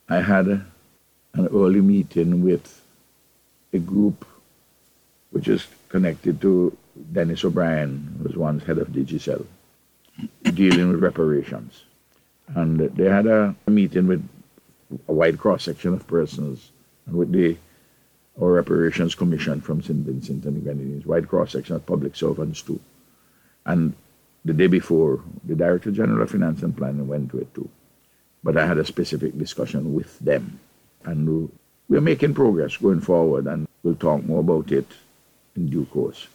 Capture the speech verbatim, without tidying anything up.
I had a, an early meeting with a group which is connected to Dennis O'Brien, who was once head of Digicel, dealing with reparations. And they had a, a meeting with a wide cross-section of persons and with the our Reparations Commission from Saint Vincent and the Grenadines, wide cross-section of public servants too. And the day before, the Director General of Finance and Planning went to it too. But I had a specific discussion with them. And we're making progress going forward, and we'll talk more about it in due course.